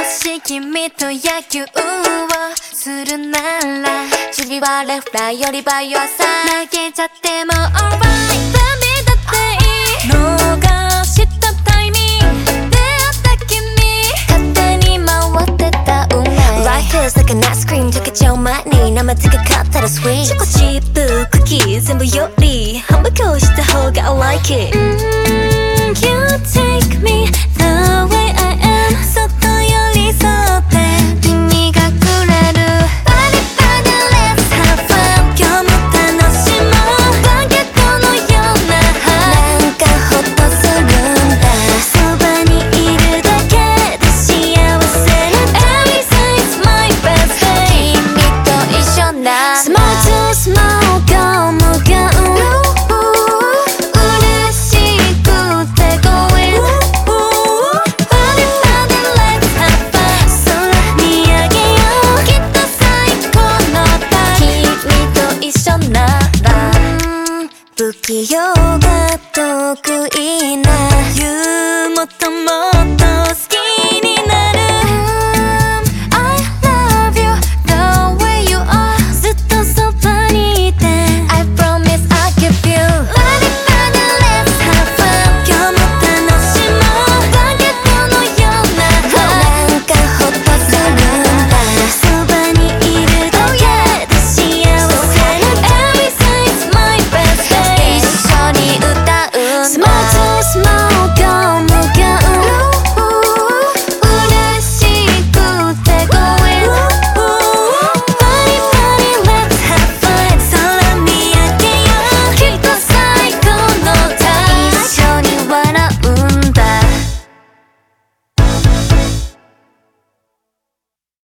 し君と野球をするなら次はレフラーよりバイオさ投げちゃっても alright ダメだっていい逃したタイミング出会った君勝手に回ってた運命 Life feels like an ice cream 溶けちゃう前に生つけ買ったら sweet チョコチップクッキー全部より半分こした方が I like it You take me the way I am そっと寄り添って君がくれる Body body let's have fun 今日も楽しもうバケットのようななんかホッとするんだそばにいるだけで幸せ Every day is my best day 君と一緒な Smile to smile ゴムが嬉しくて Going Body body let's have fun 空見上げようきっと最高の君と一緒なら不器用が得意な